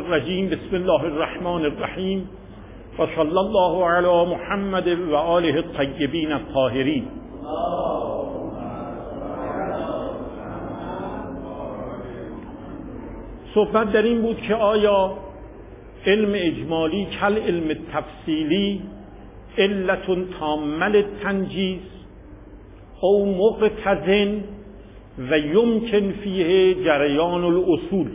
الرجیم. بسم الله الرحمن الرحیم و صلی الله علی محمد و آله الطیبین الطاهرین. صحبت در این بود که آیا علم اجمالی کل علم تفصیلی علت تامه تنجیز او مقتضن و یمکن فیه جریان الاصول.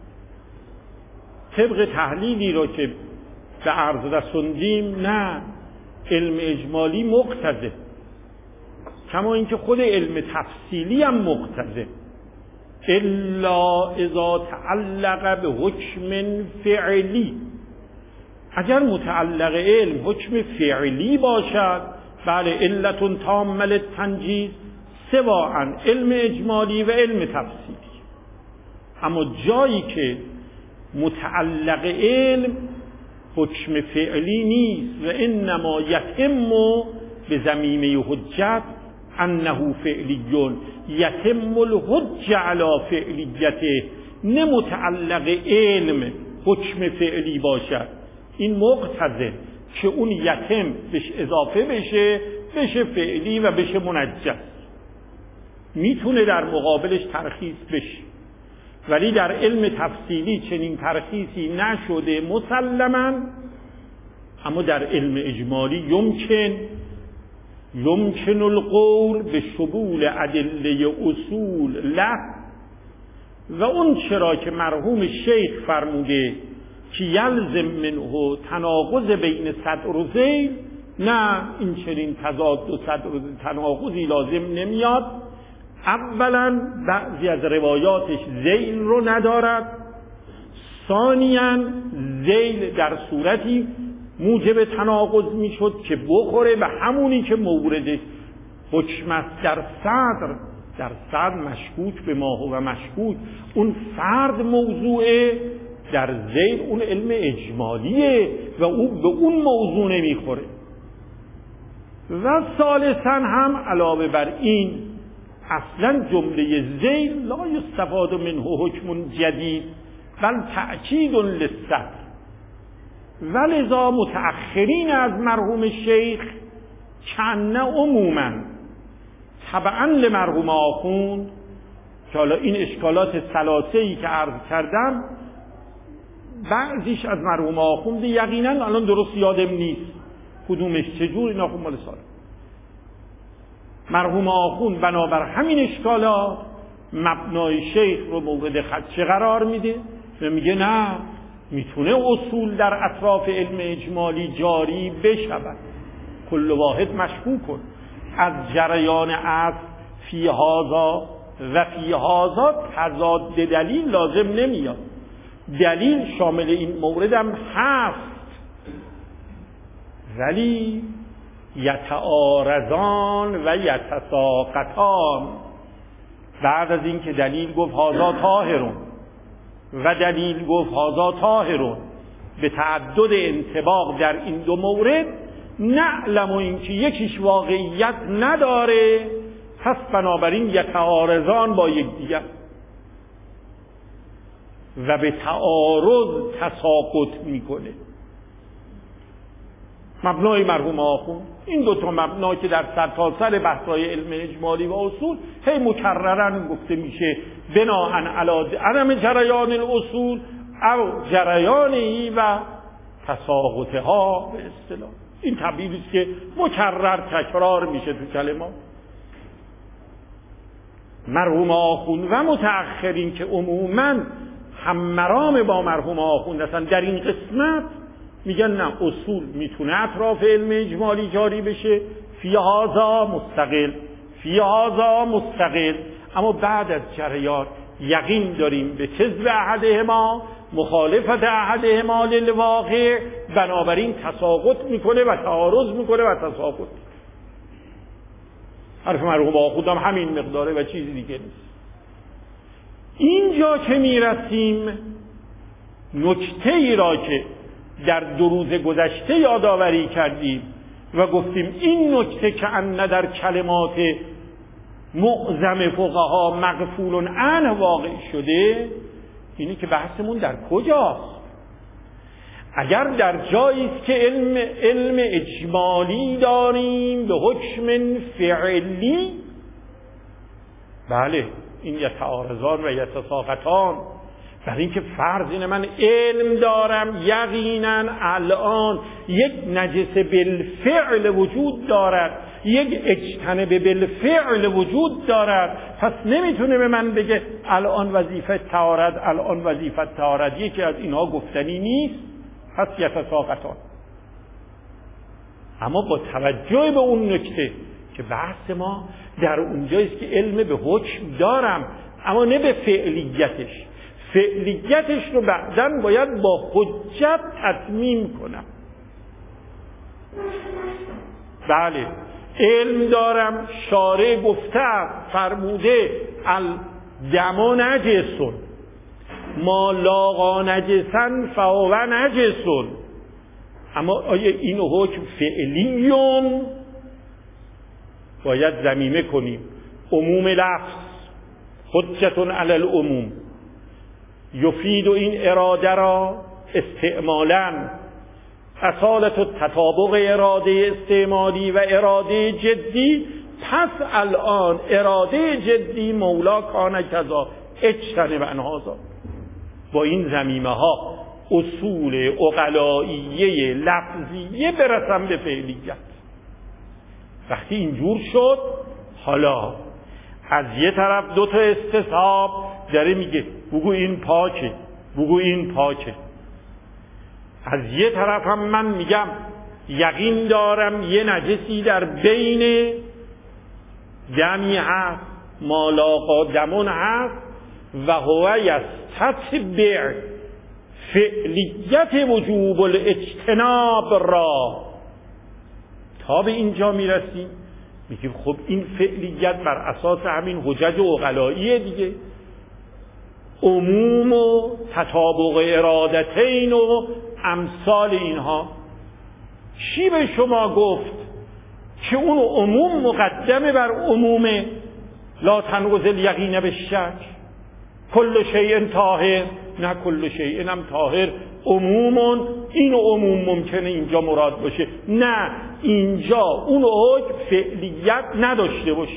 طبق تحلیلی را که به عرض رسوندیم، نه، علم اجمالی مقتضه، کما اینکه خود علم تفصیلی هم مقتضه، الا اذا تعلق به حکم فعلی. اگر متعلق علم حکم فعلی باشد، بله، علت تامه تنجیز سواء علم اجمالی و علم تفصیلی. اما جایی که متعلق علم حکم فعلی نیست و انما یتم به ضمیمه حجت انه فعلیون، یتم الحجه علی فعلیته، نه متعلق علم حکم فعلی باشد، این مقتضه که اون یتم بهش اضافه بشه فعلی و بشه منجز. میتونه در مقابلش ترخیص بشه، ولی در علم تفصیلی چنین ترخیصی نشده مسلماً. اما در علم اجمالی یمکن القول به شمول ادله اصول له، و اون چرا که مرحوم شیخ فرموده که یلزم منه تناقض بین صدر و ذیل، نه، این چنین تضاد و صدر و تناقضی لازم نمیاد. اولا بعضی از روایاتش ذیل رو ندارد، ثانیاً ذیل در صورتی موجب تناقض میشد که بخوره به همونی که موردش حکم است. در صدر مشکوک به ما هو مشکوک، اون فرد موضوعه، در ذیل اون علم اجمالیه و اون به اون موضوع نمیخوره. و ثالثاً هم علاوه بر این، اصلا جمله ذیل لا یستفاد منه حکم جدید بل تأکید للصدر، ولذا متأخرین از مرحوم شیخ کنه عموما تبعا لمرحوم آخوند، که حالا این اشکالات ثلاثه‌ای که عرض کردم بعضیش از مرحوم آخوند یقینا الان درست یادم نیست کدومش چجور، اینا خب مال سال مرحوم آخوند بنابر همین اشکالات مبنای شیخ رو مورد خدشه قرار میده و میگه نه، میتونه اصول در اطراف علم اجمالی جاری بشود. کل واحد مشکوک کن از جریان اصل فی هذا و فی هذا تضاد دلیل لازم نمیاد، دلیل شامل این مورد هم هست، ولی یتعارضان و یتساقطان. بعد از این که دلیل گفت هذا طاهرون و دلیل گفت هذا طاهرون به تعدد انطباق در این دو مورد، نعلم و این که یکیش واقعیت نداره، پس بنابراین یتعارضان با یکدیگر و به تعارض تساقط میکنه. مبنای مرحوم آخوند این دوتا مبنا که در سرتاسر بحث‌های علم اجمالی و اصول هی مکررن گفته میشه بناءً علی عدم جریان الاصول او جریانی و تساقطها، به اصطلاح این تعبیری است که مکرر تکرار میشه تو کلمات. مرحوم آخوند و متأخرین که عموماً هم مرام با مرحوم آخوند هستن در این قسمت میگن نه، اصول میتونه اطراف علم اجمالی جاری بشه، فی هذا مستقل، اما بعد از جریان یقین داریم به کذب احدهما مخالفت احدهما للواقع، بنابراین تساقط میکنه و تعارض میکنه و تساقط. حرف مرحوم آخوند هم همین مقداره و چیزی دیگه نیست. اینجا که میرسیم نکته ای را که در 2 روز گذشته یادآوری کردیم و گفتیم این نکته که ان در کلمات معظم فقها مغفول عنه واقع شده، اینی که بحثمون در کجاست؟ اگر در جایی است که علم اجمالی داریم به حکم فعلی، بله این یتعارضان و یتساقطان. برای اینکه فرض اینه من علم دارم یقینا الان یک نجس بالفعل وجود دارد، یک اجتنب بالفعل وجود دارد، پس نمیتونه به من بگه الان وظیفه طهارت، الان وظیفه طهارت. یکی از اینها گفتنی نیست، پس یتساقطان. اما با توجه به اون نکته که بحث ما در اونجاییست که علم به حکم دارم اما نه به فعلیتش، فعلیتش رو بعداً باید با حجت تتمیم کنم. بله علم دارم، شارع گفته فرموده الدم نجس ما لاقا نجسن فهو نجس، اما آیا این حکم فعلیون؟ باید ضمیمه کنیم. عموم لفظ حجت علی العموم یفید این اراده را استعمالا اصالت و تطابق اراده استعمالی و اراده جدی. پس الان اراده جدی مولا کان کذا اجتنب عن هذا. با این ضمیمه ها اصول عقلائیه لفظیه برسم به فعلیت. وقتی اینجور شد، حالا از یه طرف دو تا استصحاب داره میگه بگو این پاکه، بگو این پاکه. از یه طرف هم من میگم یقین دارم یه نجسی در بین دمی هست، مالاقا دمون هست و هو یستتبع فعلیت وجوب الاجتناب را. تا به اینجا میرسیم میگیم خب این فعلیت بر اساس همین حجج و عقلائیه دیگه، عموم و تطابق ارادتین و امثال اینها. چی به شما گفت که اون عموم مقدمه بر عمومه؟ لا تنقض الیقین بالشک، کل شیء طاهر، نه کل شیء هم طاهر. عمومون این عموم ممکنه اینجا مراد باشه، نه اینجا اون حکم فعلیت نداشته باشه.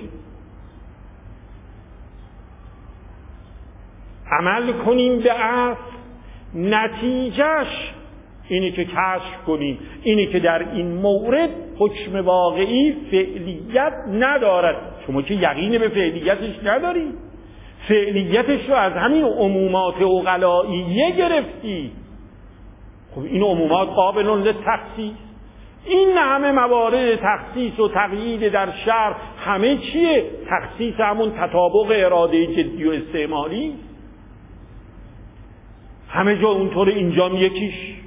عمل کنیم به اصل، نتیجهش اینی که کشف کنیم اینی که در این مورد حکم واقعی فعلیت ندارد. شما که یقین به فعلیتش نداری، فعلیتش رو از همین عمومات عقلائیه گرفتی. خب این عمومات قابل للتخصیص، این همه موارد تخصیص و تقیید در شرع همه چیه؟ تخصیص همون تطابق اراده جدی و استعمالی، همه جا اونطور، اینجا یکیش.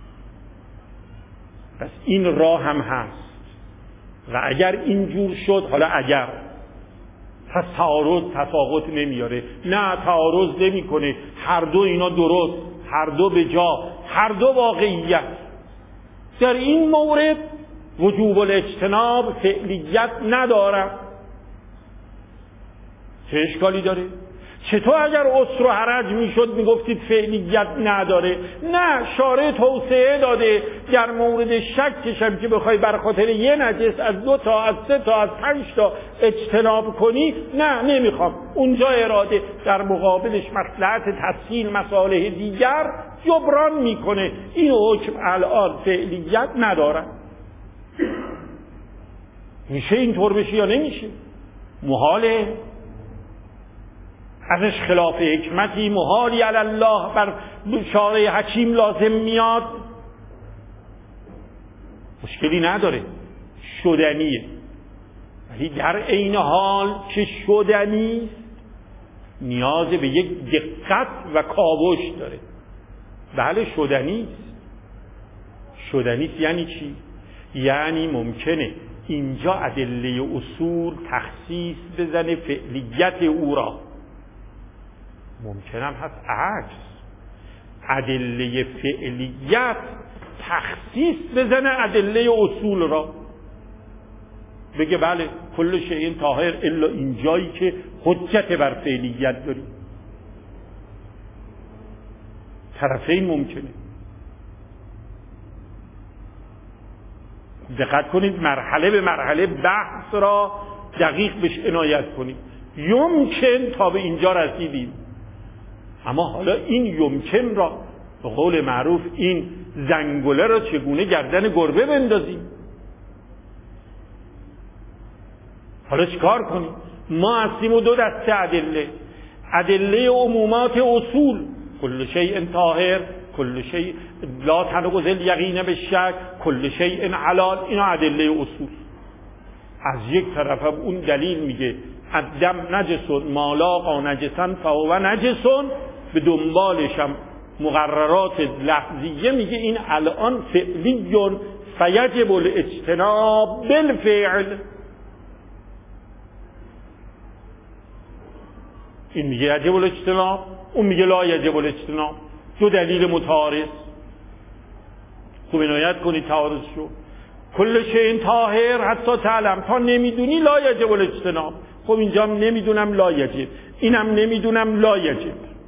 پس این راه هم هست. و اگر اینجور شد، حالا اگر، پس تعارض تساقط نمیاره، نه تعارض نمی کنه، هر دو اینا درست، هر دو به جا، هر دو واقعیت. در این مورد وجوب الاجتناب فعلیت ندارم. چه اشکالی داره؟ چطور اگر عسر و حرج میشد میگفتید فعلیت نداره؟ نه، شارع توسعه داده در مورد شکش هم که بخوای بر خاطر یه نجس از 2 تا از 3 تا از 5 تا اجتناب کنی، نه نمیخوام. اونجا اراده در مقابلش مصلحت تسهیل مصالح دیگر جبران میکنه. این حکم الان فعلیت نداره. میشه اینطور بشه یا نمیشه؟ محاله. ازش خلاف حکمتی محالی علی الله بر شارع حکیم لازم میاد، مشکلی نداره، شدنیه. ولی در عین حال که شدنی نیاز به یک دقت و کاوش داره. بله شدنی یعنی چی؟ یعنی ممکنه اینجا ادله اصول تخصیص بزنه فعلیت او را، ممکنم هست عکس ادله فعلیت تخصیص بزنه ادله اصول را، بگه بله کل شیء طاهر الا اینجایی که حجت بر فعلیت داری. طرفین ممکنه. دقت کنید، مرحله به مرحله بحث را دقیق بهش عنایت کنید. یمکن تا به اینجا رسیدیم، اما حالا این یمکن را به قول معروف این زنگوله را چگونه گردن گربه بندازیم؟ حالا چیکار کنیم؟ ما هستیم و دو دسته ادله عمومات اصول، کل شیء طاهر، کل شیء لا تنقض الیقین بالشک، کل شیء حلال، اینا ادله اصول. از یک طرف هم اون دلیل میگه الدم نجس ما لاقی نجسا فهو نجس، به دنبالش هم مقررات لفظیه میگه این الان فعلیون فیجب الاجتناب بالفعل. این میگه یجب الاجتناب، اون میگه لا یجب الاجتناب، دو دلیل متعارض. خوب عنایت کنید تعارض شو. کل شیء طاهر حتی تعلم، تا نمیدونی لا یجب الاجتناب. خب اینجا نمیدونم لا یجب، اینم نمیدونم لا یجب.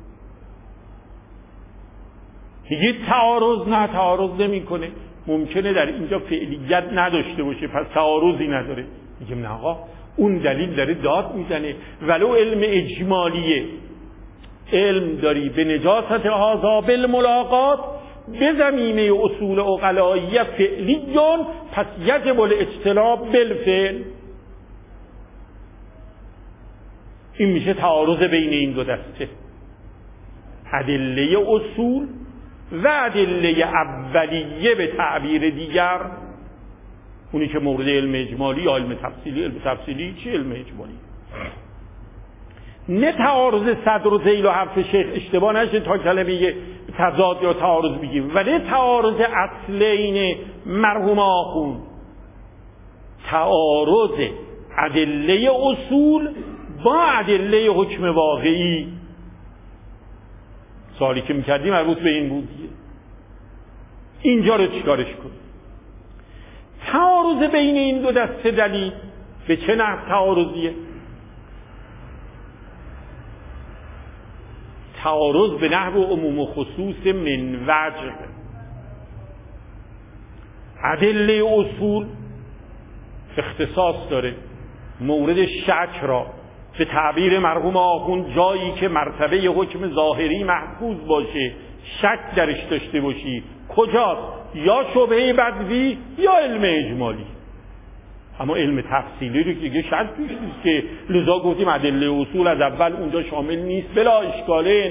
میگه تعارض، نه تعارض نمیکنه، ممکنه در اینجا فعلیت نداشته باشه پس تعارضی نداره. میگم نه آقا، اون دلیل داره داد میزنه، ولو علم اجمالیه، علم داری به نجاست هذا بالملاقات به زمینه اصول عقلائیه فعلیون، پس یجب الاجتناب بالفعل. این میشه تعارض بین این دو دسته، ادله اصول و ادله اولیه به تعبیر دیگر، اونی که مورد علم اجمالی یا علم تفصیلی. علم تفصیلی چی؟ علم اجمالی. نه تعارض صدر و ذیل و حرف شیخ اشتباه نشه تا کلمه تضاد یا تعارض بگیم، ولی تعارض اصلین مرحوم آخوند، تعارض ادله اصول با ادله حکم واقعی. سوالی که میکردیم مربوط به این بود دیگه. اینجا رو چیکارش کنیم؟ تعارض بین این دو دسته دلیل به چه نحو تعارضیه؟ تعارض به نحو عموم و خصوص من وجه. ادله اصول اختصاص داره، مورد شک را به تعبیر مرحوم آخوند جایی که مرتبه حکم ظاهری محفوظ باشه شک درش داشته باشی، کجاست؟ یا شبهه بدوی یا علم اجمالی. اما علم تفصیلی رو که دیگه شک توش نیست که، لذا گفتیم ادله اصول از اول اونجا شامل نیست بلا اشکالین.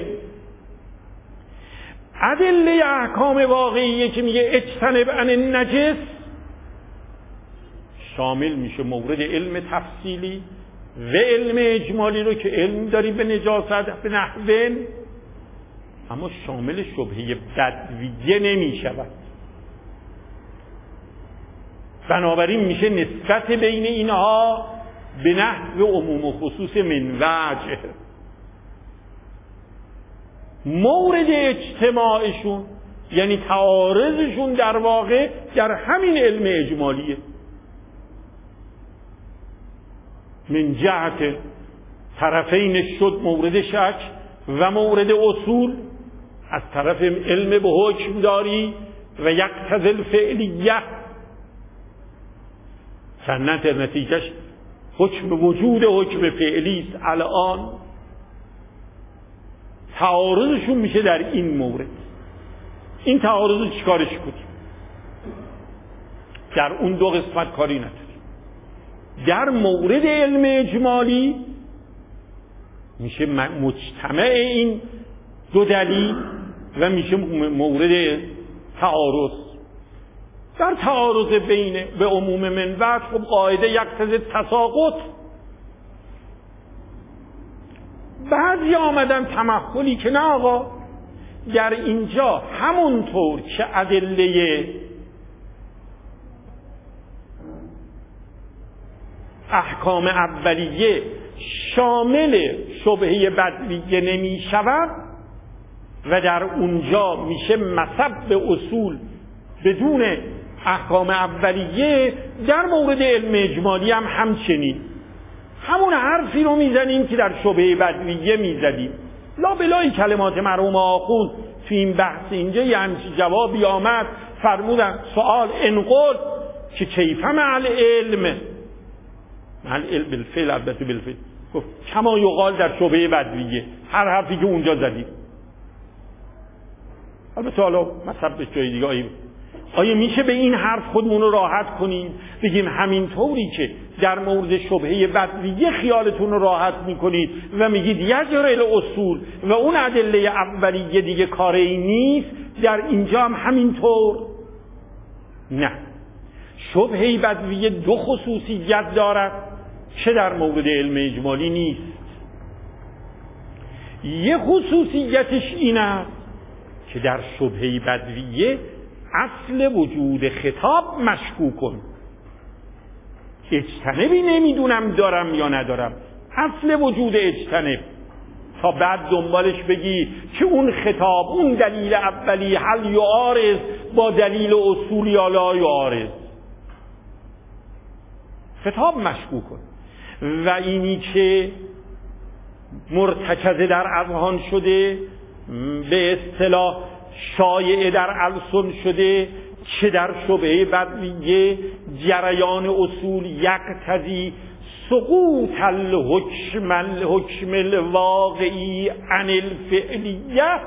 ادله احکام واقعیه که میگه اجتنب عن النجس شامل میشه مورد علم تفصیلی و علم اجمالی رو که علم داری به نجاست به نحوین، اما شامل شبهه بدویه نمی شود. بنابراین میشه نسبت بین اینها به نحو عموم و خصوص من وجه. مورد اجتماعشون یعنی تعارضشون در واقع در همین علم اجمالیه. من جهت طرفین شد مورد شک و مورد اصول، از طرف علم به حکم داری و یقتضی الفعلیه، سنت در نتیجهش حکم وجود حکم فعلی است. الان تعارضشون میشه در این مورد. این تعارض رو چیکارش کنیم؟ در اون دو قسمت کاری نداریم. در مورد علم اجمالی میشه مجتمع این دو دلیل و میشه مورد تعارض. در تعارض بین به عموم من وجه خب قاعده یقتضی تساقط. بعضی آمدن تمحلی که نه آقا، در اینجا همونطور که ادله احکام اولیه شامل شبهه بدویه نمی شود و در اونجا میشه مصب به اصول بدون احکام اولیه، در مورد علم اجمالی هم همچنین همون حرفی رو میزنیم که در شبهه بدویه میزدیم. لا بلای کلمات مرحوم آخوند تو این بحث اینجا یه همچین جوابی آمد، فرمودن سوال انقل که کیف مع العلم بالفعل، البته بالفعل گفت کما یقال در شبهه بدویه، هر حرفی که اونجا زدید. البته حالا مطلب به جای دیگه آیا میشه به این حرف خودمون رو راحت کنیم بگیم همینطوری که در مورد شبهه بدویه خیالتون رو راحت میکنید و میگید یجر الاصول و اون ادله اولیه دیگه کاری نیست، در اینجا هم همینطور؟ نه، شبهه بدویه دو خصوصیت دارد چه در مورد علم اجمالی نیست. یه خصوصیتش این است که در شبهه بدویه اصل وجود خطاب مشکوکن، اجتنبی نمیدونم دارم یا ندارم، اصل وجود اجتنب، تا بعد دنبالش بگی که اون خطاب، اون دلیل اولی هل یعارض با دلیل اصول یا لا یعارض. خطاب مشکوکن و اینی که مرتکز در اذهان شده، به اصطلاح شایع در السن شده، چه در شبهه بدویه جریان اصول یقتضی سقوط الحکم الواقعی عن الفعلیه،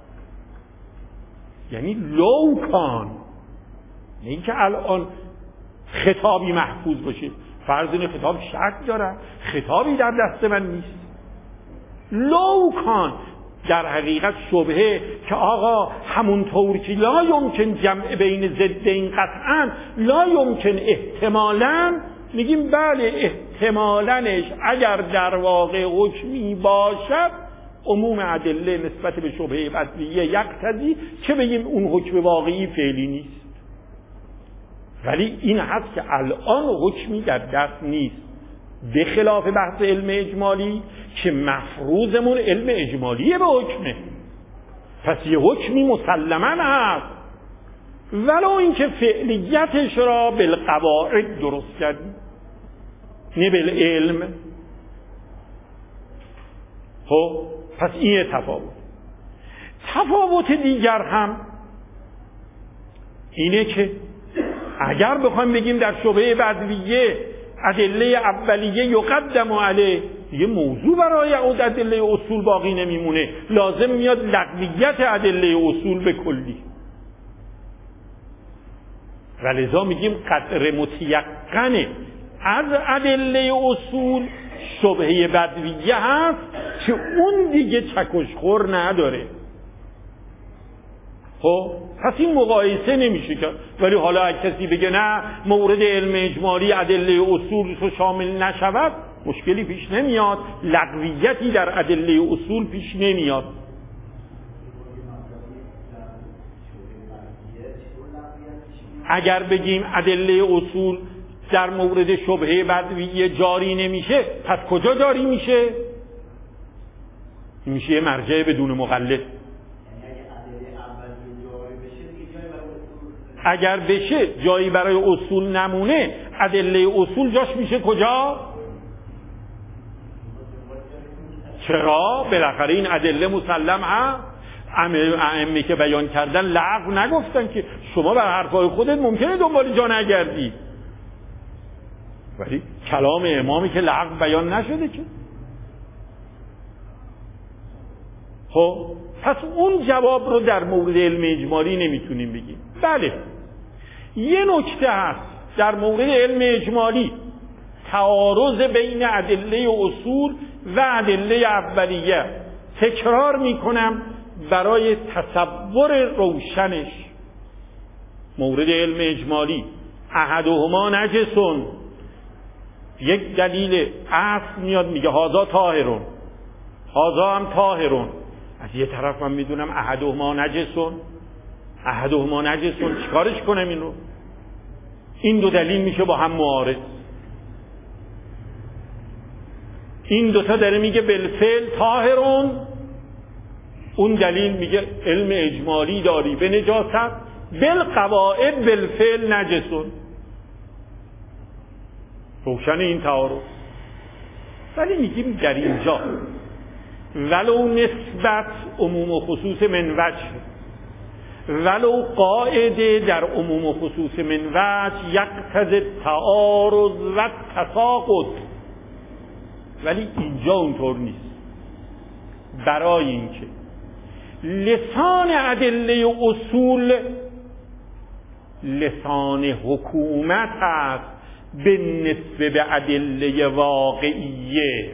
یعنی لو کان، نه اینکه الان خطابی محفوظ باشه، فرض این خطاب شک داره، خطابی در دست من نیست، لو کان در حقیقت شبهه که آقا همونطور که لا یمکن جمع بین ضدین قطعا لا یمکن احتمالاً، میگیم بله احتمالاًش اگر در واقع حکمی باشد عموم ادله نسبت به شبهه بدویه یقتضی که بگیم اون حکم واقعی فعلی نیست، ولی این هست که الان حکمی در دست نیست، به خلاف بحث علم اجمالی که مفروضمون علم اجمالیه به حکمه، پس یه حکمی مسلماً هست ولو اینکه فعلیتش را بالقواعد درست کردیم نه بالعلم. خب پس این تفاوت دیگر هم اینه که اگر بخوایم بگیم در شبهه بدویه ادله اولیه یقدم علیه، یه موضوع برای ادله اصول باقی نمیمونه، لازم میاد لغویت ادله اصول به کلی، ولذا میگیم قدر متیقنه از ادله اصول شبهه بدویه هست که اون دیگه چکشخور نداره. خب پس این مقایسه نمیشه کرد، ولی حالا اگه کسی بگه نه مورد علم اجمالی ادله اصول رو شامل نشود مشکلی پیش نمیاد، لغویتی در ادله اصول پیش نمیاد. اگر بگیم ادله اصول در مورد شبهه بدویه جاری نمیشه، پس کجا جاری میشه؟ میشه یه مرجع بدون مقلد. اگر بشه جایی برای اصول نمونه، ادله اصول جاش میشه کجا؟ چرا؟ بالاخره این ادله مسلم هست، ائمه که بیان کردن لغو نگفتن که شما بر حرفای خودت ممکنه دنبال جا نگردی، ولی کلام امامی که لغو بیان نشده که. خب پس اون جواب رو در مورد علم اجمالی نمیتونیم بگیم. بله یه نکته هست در مورد علم اجمالی، تعارض بین ادله اصول و ادله اولیه. تکرار میکنم برای تصور روشنش، مورد علم اجمالی احدهما نجسون، یک دلیل اصل میاد میگه هذا طاهرون، هذا هم طاهرون، از یه طرف من میدونم احدهما نجسون، احدهما نجسون، چیکارش کنم این رو؟ این دو دلیل میشه با هم معارض. این دوتا داره میگه بالفعل طاهرون، اون دلیل میگه علم اجمالی داری به نجاست، بالقواعد بالفعل نجسون. روشن این تعارض. ولی میگیم در اینجا ولو نسبت عموم و خصوص من وجه، ولو قاعده در عموم و خصوص من وجه یقتضی التعارض و تساقط، ولی اینجا اونطور نیست. برای اینکه لسان ادله اصول لسان حکومت است به نسبه به ادله واقعیه،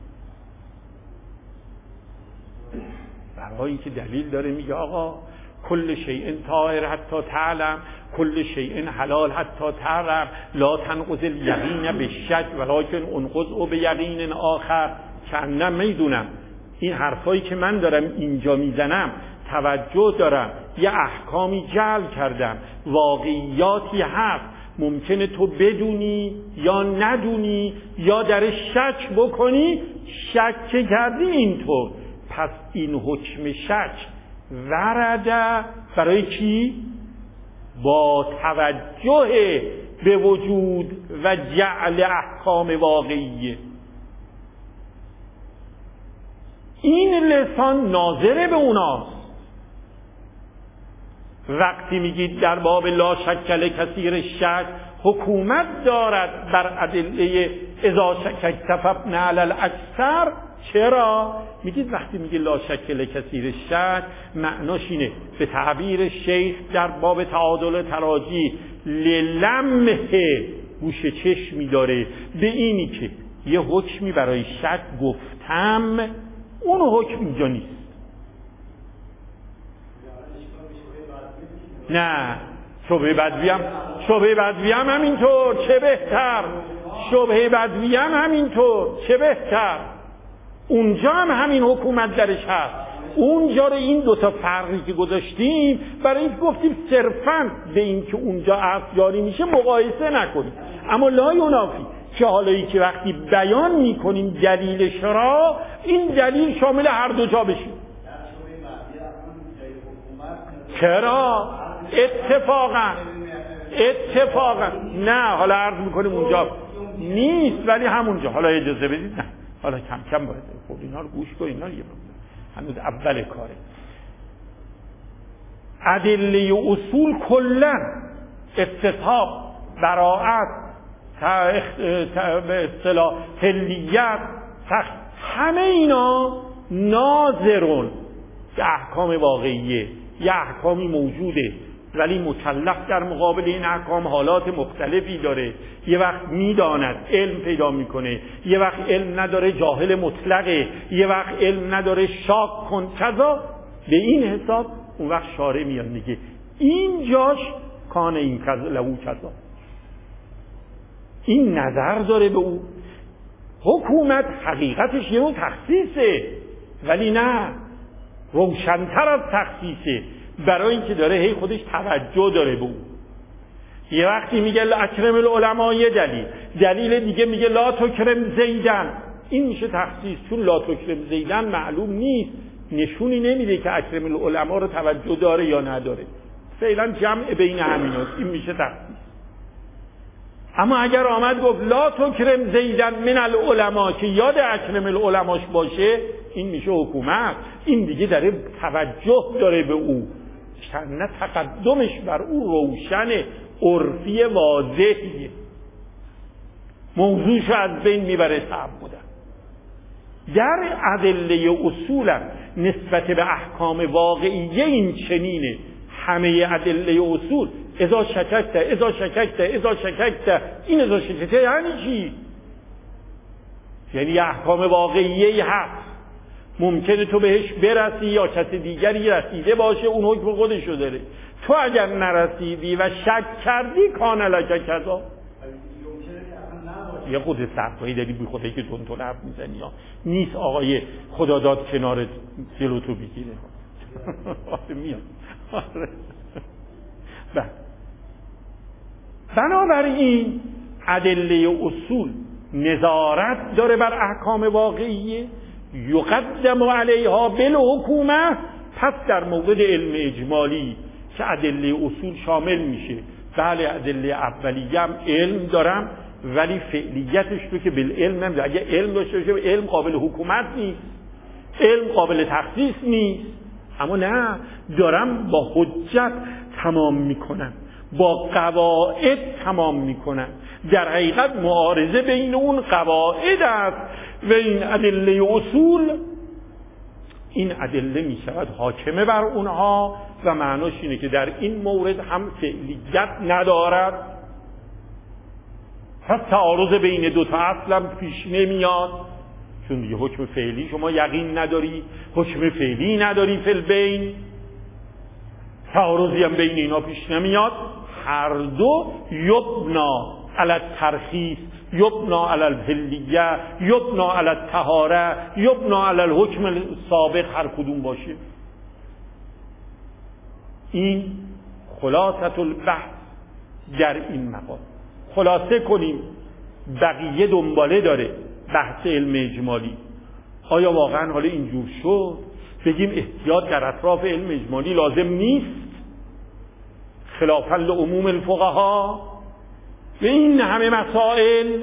برای اینکه دلیل داره میگه آقا کل شیء طاهر حتی تعلم، کل شیء حلال حتی تعلم، لا تنقض الیقین بالشک ولکن انقض بیقین آخر. که میدونم این حرفایی که من دارم اینجا میزنم توجه دارم، یه احکامی جعل کردم، واقعیاتی هست، ممکنه تو بدونی یا ندونی یا در شک بکنی، شک کردی اینطور، پس این حکم شک ورده برای کی؟ با توجه به وجود و جعل احکام واقعیه. این لسان ناظره به اوناست. وقتی میگید در باب لا شک لکثیر شک حکومت دارد بر ادله اذا شککت فابن علی الاکثر، چرا؟ میگید وقتی میگه لا شک لکثیر شک معناش اینه به تعبیر شیخ در باب تعادل تراجی للمه گوشه چشمی داره به اینی که یه حکمی برای شک گفتم، اون حکم اینجا نیست. نه شبهه بدوی هم همینطور، چه بهتر. شبهه بدوی هم همینطور، چه بهتر. اونجا هم همین حکومت درش هست. اونجا رو این دوتا فرقی که گذاشتیم برای اینکه گفتیم صرفاً به این که اونجا عرض جاری میشه مقایسه نکنیم، اما لا ینافی که حالایی که وقتی بیان میکنیم دلیلش را، این دلیل شامل هر دو جا بشه. چرا؟ اتفاقا نه، حالا عرض میکنیم اونجا نیست ولی همونجا. حالا اجازه بدید، نه حالا کم کم باید خب اینا رو گوش کن، اینا رو هنوز اول کاره. ادله اصول کلا استصحاب، براءت، به اصطلاح حلیت، همه اینا ناظرون به احکام واقعیه. یه احکامی موجوده ولی مکلف در مقابل این احکام حالات مختلفی داره. یه وقت میداند علم پیدا میکنه، یه وقت علم نداره جاهل مطلقه، یه وقت علم نداره شاک کن کذا. به این حساب اون وقت شارع میاد میگه این جاش کان این کذا لهو کذا، این نظر داره به او. حکومت حقیقتش یه نوع تخصیصه، ولی نه روشن‌تر از تخصیصه، برای اینکه داره هی خودش توجه داره به او. یه وقتی میگه اکرم العلماء یه دلیل دیگه میگه لا تکرم زیدن، این میشه تخصیص، چون لا تکرم زیدن معلوم نیست، نشونی نمیده که اکرم العلماء رو توجه داره یا نداره، فعلا جمع بین همیناست، این میشه تخصیص. اما اگر آمد گفت لا تکرم زیدن من العلماء که یاد اکرم العلماش باشه، این میشه حکومت، این دیگه داره توجه داره به او، نه تقدمش بر او روشن عرفی واضحیه، موضوعش از بین میبره تعبدن. در ادله اصولا نسبت به احکام واقعیه این چنینه. همه ادله اصول اذا شککت این اذا شککت یعنی چی؟ یعنی احکام واقعیه هست، ممکنه تو بهش برسی یا کسی دیگری رسیده باشه، اون حکم خودشو داره. تو اگر نرسیدی و شک کردی کان لک کذا، یه خود صفایی داری بی خودی که تون حرف میزنی یا نیست آقای خدا داد کنارت جلو تو بگیره. میاد بنابراین ادله اصول نظارت داره بر احکام واقعیه، یقدم علیها بالحکومه. پس در مورد علم اجمالی که ادله اصول شامل میشه، بله ادله اولیه هم علم دارم ولی فعلیتش رو که بالعلم نمیده. اگه علم داشته باشه علم قابل حکومت نیست، علم قابل تخصیص نیست، اما نه، دارم با حجت تمام میکنم، با قواعد تمام میکنم. در حقیقت معارضه بین اون قواعد است و این ادله اصول. این ادله میشود حاکمه بر اونها و معناش اینه که در این مورد هم فعلیت ندارد، پس تعارض بین دو تا اصل هم پیش نمیاد، چون دیگه حکم فعلی شما یقین نداری، حکم فعلی نداری فی البین، تعارضی هم بین اینا پیش نمیاد. هر دو یبنا علی الترخیص، یبنا علی الحلیه، یبنا علی الطهاره، یبنا علی الحکم سابق، هر کدوم باشه. این خلاصه البحث در این مقام. خلاصه کنیم، بقیه دنباله داره بحث علم اجمالی. آیا واقعا حالا اینجور شد بگیم احتیاط در اطراف علم اجمالی لازم نیست خلافا لعموم الفقها و این همه مسائل،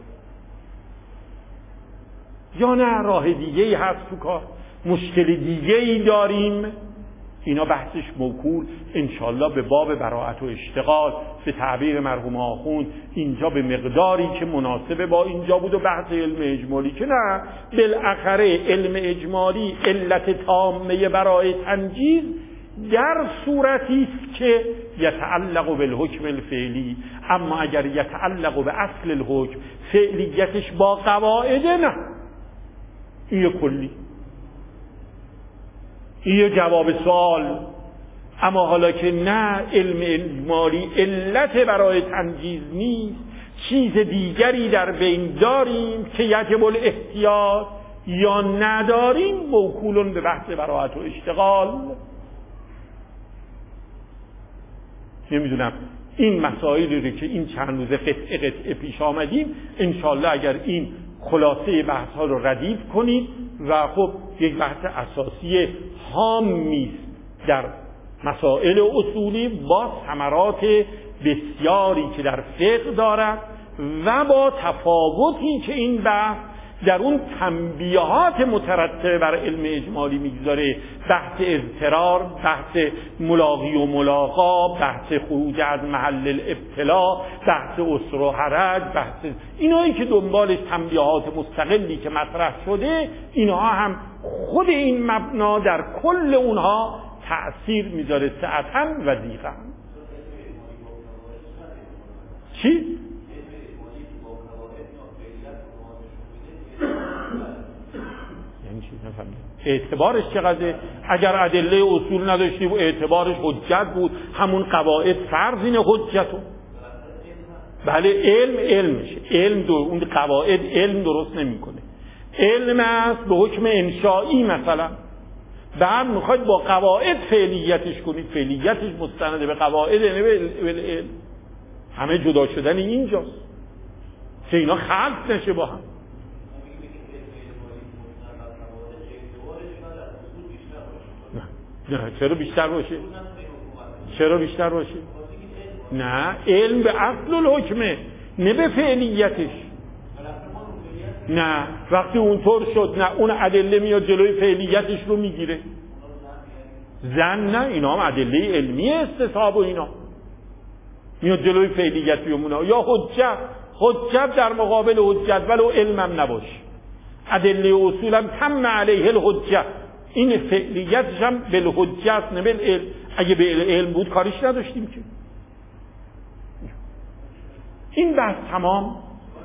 یا نه راه دیگه ای هست تو کار، مشکل دیگه ای داریم؟ اینا بحثش موکول انشالله به باب براءت و اشتغال، به تعبیر مرحوم آخوند اینجا به مقداری که مناسبه با اینجا بود و بحث علم اجمالی که نه، بالاخره علم اجمالی علت تامه برای تنجیز در صورتی است که یتعلق بالحکم الفعلی، اما اگر یتعلق به اصل الحکم، فعلیتش با قواعد، نه، این کلی، این جواب سوال. اما حالا که نه، علم اجمالی علت برای تنجیز نیست، چیز دیگری در بین داریم که یجب الاحتیاط یا نداریم، موکولون به بحث براءت و اشتغال. نمیدونم این مسائلی رو که این چند روز قطعه پیش آمدیم، انشالله اگر این خلاصه بحث ها رو ردیف کنید و خب یک بحث اساسی هامی در مسائل اصولی با ثمرات بسیاری که در فقه دارد و با تفاوتی که این بحث در اون تنبیهات مترتبه بر علم اجمالی میگذاره، بحث اضطرار، بحث ملاقی و ملاقا، بحث خروج از محل الابتلا، بحث اسر و حرج، بحث اینایی که دنبالش تنبیهات مستقلی که مطرح شده، اینها هم خود این مبنا در کل اونها تأثیر میذاره سعتاً و ضیقاً. چی؟ اعتبارش چقدره؟ اگر ادله اصول نداشتیم و اعتبارش حجت بود، همون قواعد فرض اینه حجتو. بله علم میشه، اون قواعد علم درست نمیکنه. علم است به حکم انشایی مثلا، بعد میخواید با قواعد فعلیتش کنید، فعلیتش مستنده به قواعد، نه به علم. همه جدا شدن اینجاست که اینا خلط نشه با هم. نه چرا بیشتر باشه؟ چرا بیشتر باشه؟ نه، علم به اصل الحکمه، نه به فعلیتش. نه، وقتی اونطور شد نه، اون ادله میاد جلوی فعلیتش رو میگیره. زن نه، اینا هم ادله علمی استصحاب و اینا میاد جلوی فعلیت بیمونه. یا حجت در مقابل حجت ولو علمم نباشه، ادله اصولم تم علیه الحجت، این فعلیتش هم بالحجت نه بالعلم. اگه به علم بود کاریش نداشتیم که. این بحث تمام.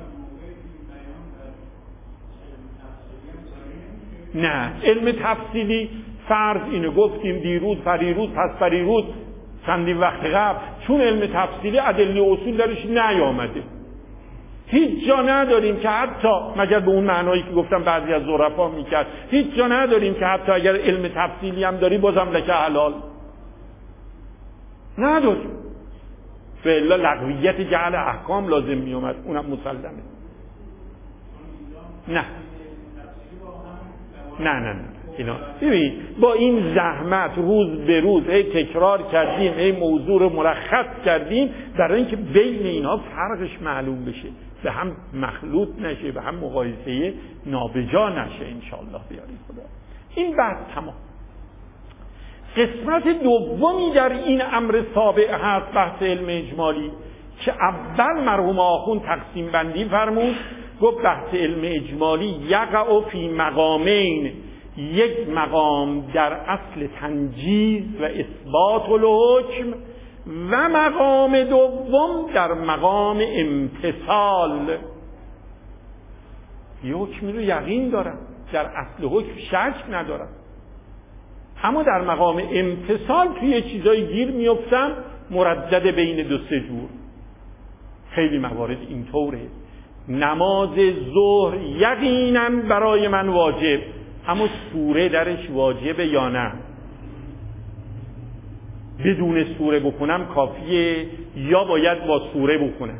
نه، علم تفصیلی فرض اینو گفتیم دیروز، پریروز، پس پریروز، چندین وقت قبل، چون علم تفصیلی ادله اصول درش نیامده، هیچ جا نداریم که حتی مگر به اون معنایی که گفتم بعضی از ظرفا میکرد، هیچ جا نداریم که حتی اگر علم تفصیلی هم داری بازم لکه حلال نداریم. فعلا لغویت جعل احکام لازم میومد، اونم مسلمه. نه اینا ببین، با این زحمت روز به روز تکرار کردیم، موضوع رو مرخص کردیم برای اینکه بین اینا فرقش معلوم بشه، به هم مخلوط نشه، به هم مقایسه نابجا نشه. انشالله بیاری خدا. این بحث تمام. قسمت دومی در این امر سابع هست بحث علم اجمالی که اول مرحوم آخوند تقسیم بندی فرمود، گفت بحث علم اجمالی یقع فی مقامین، یک مقام در اصل تنجیز و اثبات الحکم و مقام دوم در مقام امتثال. یه حکمی رو یقین دارم، در اصل حکم شک ندارم، اما در مقام امتثال توی چیزای گیر میفتم مردد بین دو سه جور. خیلی موارد اینطوره. نماز ظهر یقینا برای من واجب، اما سوره درش واجبه یا نه؟ بدون سوره بکنم کافیه یا باید با سوره بکنم؟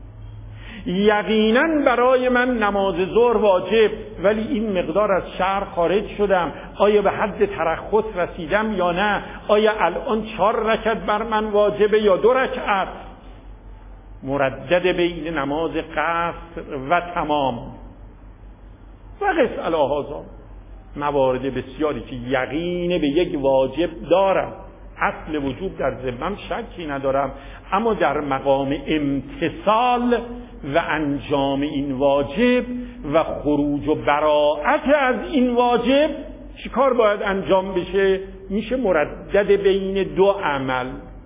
یقینا برای من نماز ظهر واجب، ولی این مقدار از شهر خارج شدم، آیا به حد ترخص رسیدم یا نه؟ آیا الان 4 رکعت بر من واجبه یا 2 رکعت؟ مردد بین نماز قصر و تمام و قس علی هذا. موارد بسیاری که یقین به یک واجب دارم، اصل وجوب در ذمم شکی ندارم، اما در مقام امتثال و انجام این واجب و خروج و براءت از این واجب چیکار باید انجام بشه؟ میشه مردد بین 2 عمل.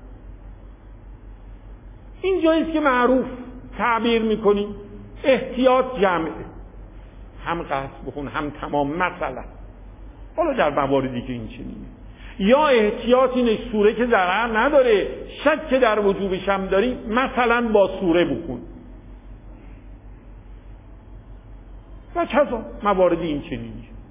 این جاییست که معروف تعبیر میکنیم احتیاط جمعه، هم قصد بکن هم تمام. مثلا حالا در مواردی که این چنینه، یا احتیاط اینه سوره که ضرر نداره، شک که در وجوبش هم داری، مثلا با سوره بکن و چطور مواردی این چنینه.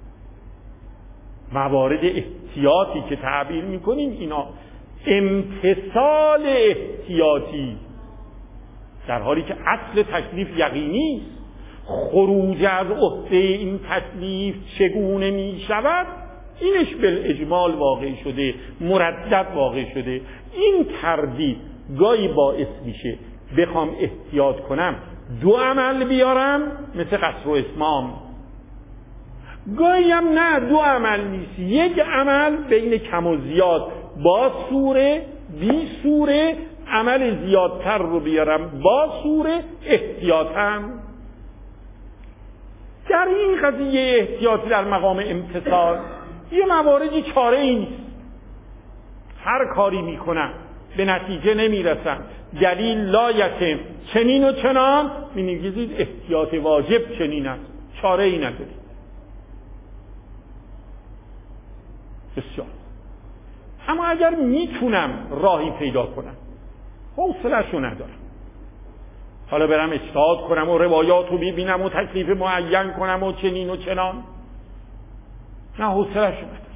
موارد احتیاطی که تعبیر میکنیم اینا امتثال احتیاطی، در حالی که اصل تکلیف یقینی است. خروج از عهده این تکلیف چگونه می شود؟ اینش بالاجمال واقع شده، مردد واقع شده. این تردید گاهی باعث میشه بخوام احتیاط کنم 2 عمل بیارم مثل قصر و اتمام، گاهی هم نه 2 عمل نیست، 1 عمل بین کم و زیاد با سوره بی سوره، عمل زیادتر رو بیارم با سوره احتیاطاً. در این قضیه احتیاطی در مقام امتثال یه مواردی چاره ای نیست، هر کاری میکنم به نتیجه نمیرسم، دلیل لا یتم چنین و چنان، مینگیزید احتیاط واجب چنین است، چاره ای نداری. بسیار. اما اگر میتونم راهی پیدا کنم، حوصله‌شو ندارم، حالا برم اجتهاد کنم و روایات رو ببینم و تکلیف معین کنم و چنین و چنان، نه حوصله‌شو ندارم.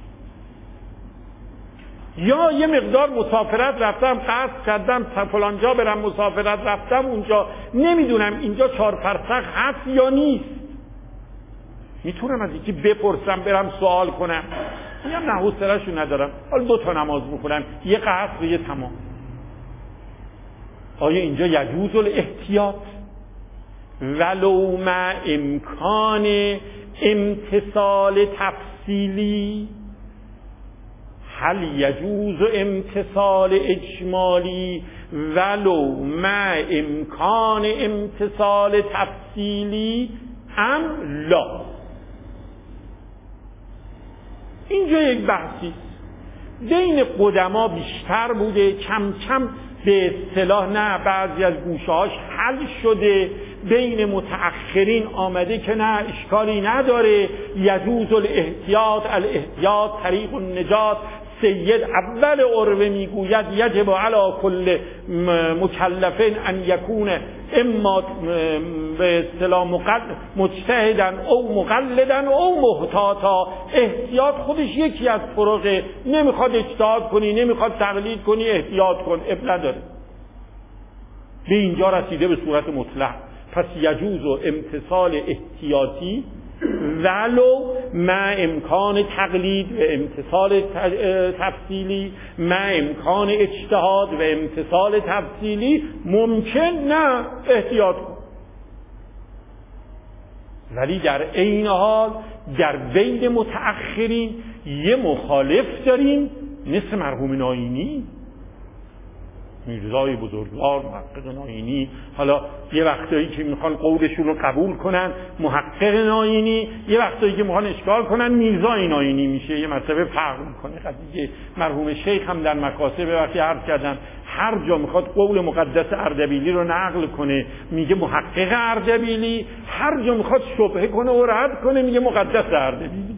یا یه مقدار مسافرت رفتم، قصد کردم فلان جا برم مسافرت رفتم اونجا، نمیدونم اینجا 4 فرسخ هست یا نیست، میتونم از یکی بپرسم برم سوال کنم؟ میگم نه حوصله‌شو ندارم، حالا 2 تا نماز میخونم، یه قصر یه تمام. آیا اینجا یجوز الاحتیاط ولو مع امکان امتثال تفصیلی؟ هل یجوز امتثال اجمالی ولو مع امکان امتثال تفصیلی ام لا؟ اینجا یک بحثی بین قدما بیشتر بوده، کم کم به اصطلاح نه بعضی از گوشه‌هاش حل شده، بین متأخرین آمده که نه اشکالی نداره، یجوز الاحتیاط، الاحتیاط طریق النجات. سید اول عروه میگوید یجب علی کل مکلف ان یکون اما به اصطلاح مجتهدا او مقلدا او محتاطا. احتیاط خودش یکی از طرقه، نمیخواد اجتهاد کنی، نمیخواد تقلید کنی، احتیاط کن، اب نداره. به اینجا رسیده به صورت مطلق. پس یجوز و امتثال احتیاطی ولو مع امکان تقلید و امتثال تفصیلی، مع امکان اجتهاد و امتثال تفصیلی ممکن نه احتیاط کن. ولی در عین حال در بین متأخرین یه مخالف داریم مثل مرحوم ناینی، میرزای بزرگوار، محقق ناینی، حالا یه وقتایی که میخوان قولشون رو قبول کنن محقق ناینی، یه وقتایی که میخوان اشکال کنن میرزای ناینی میشه، یه مرتبه فرق میکنه قضیه. مرحوم شیخ هم در مکاسب وقتی عرض کردم هر جا میخواد قول مقدس اردبیلی رو نقل کنه میگه محقق اردبیلی، هر جا میخواد شبهه کنه و رد کنه میگه مقدس اردبیلی.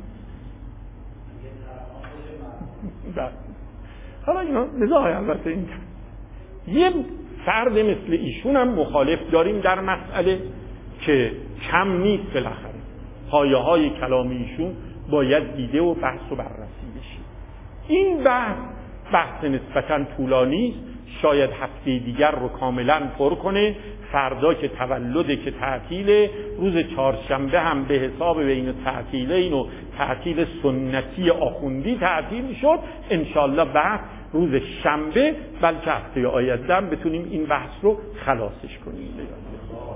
حالا اینا نزاعی البته این یه فرد مثل ایشون هم مخالف داریم در مسئله که کم نیست، بالاخره پایه های کلام ایشون باید دیده و بحث و بررسی بشه. این بحث نسبتاً طولانی است، شاید هفته دیگر رو کاملا پر کنه. فردا که تولده که تعطیله، روز چهارشنبه هم به حساب بین تعطیلین و تعطیل سنتی آخوندی تعطیل شد، انشالله بعد روز شنبه بلکه هفته آینده بتونیم این بحث رو خلاصش کنیم.